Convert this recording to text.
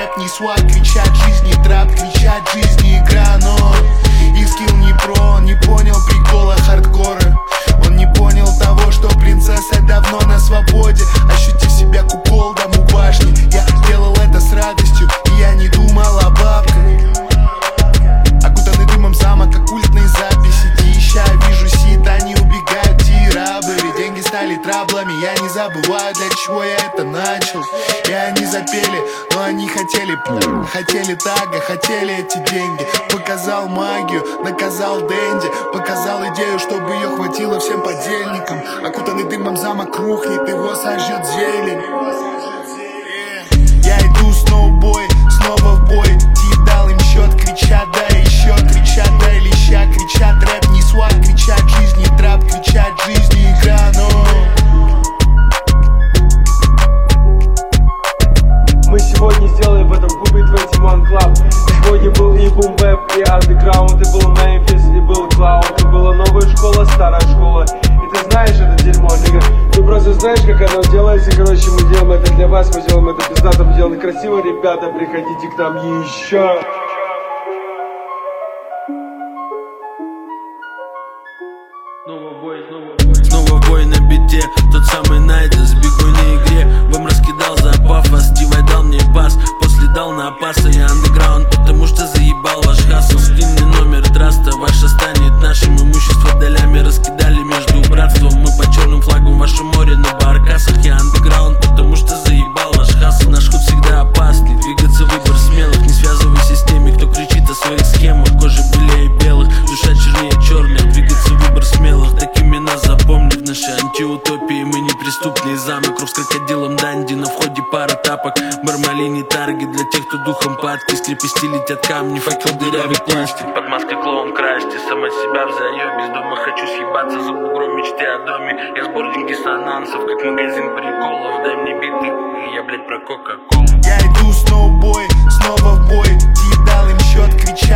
рэп не свак, кричат жизни трап, кричат жизни игра, но их скилл не про, он не понял прикола хардкора. Он не понял того, что принцесса давно на свободе. Ощути себя куколдом у башни. Я делал это с радостью, и я не думал о бабках. Окутанный дымом замок, оккультные записи дища. Вижу сит, они убегают, тирабы. Деньги стали траблами, я не забываю, для чего я это начал. И они запели, но они хотели тага, хотели эти деньги. Показал магию, наказал Дэнди. Показал идею, чтобы ее хватило всем подельникам. Окутанный дымом замок рухнет, его сожжет зелень. Я иду снова в бой, снова в бой. Тип дал им счет, кричат, да еще. Кричат, да леща, кричат, рэп не свак. Кричат, жизни трап, кричат, жизни игра, но мы сегодня сделали в этом клубе 21 Club. Сегодня был и бум-бэп, и андеграунд, и был Мемфис, и был Клауд, и была новая школа, старая школа. И ты знаешь это дерьмо, нигга. Ты просто знаешь, как оно делается. Короче, мы делаем это для вас, мы делаем это пиздато, мы делаем красиво. Ребята, приходите к нам еще. Снова бой на бите, тот самый Найда с бигой на игре. Вам раскидал за пафос, Дивай дал мне бас, после дал на паса. Я андеграунд, потому что заебал ваш хасл. Скинь мне номер траста, ваше станет нашим. Имущество долями раскидали между братством. Мы по черным флагам в вашем море на баркасах. Я андеграунд, потому что заебал ваш хасл. Наш ход всегда опасный, двигаться выбор смелых. Не связывайся с теми, кто кричит о своих схемах. Кожа белее белых, душа чернее черных. Двигаться выбор смелых, такими нас запомни. В нашей антиутопии мы неприступный замок. Кровь с крокодилом Данди, на входе пара тапок. Бармалини таргет для тех, кто духом падки. С крепости летят камни, факел дырявит кости. Под маской клоун красти, сама себя в заебе. Из дома хочу съебаться, за бугром мечты о доме. Я сборник диссонансов, как магазин приколов. Дай мне биты, я, блядь, про кока-колу. Я иду снова в бой, снова в бой. Тип дал им счет, кричат.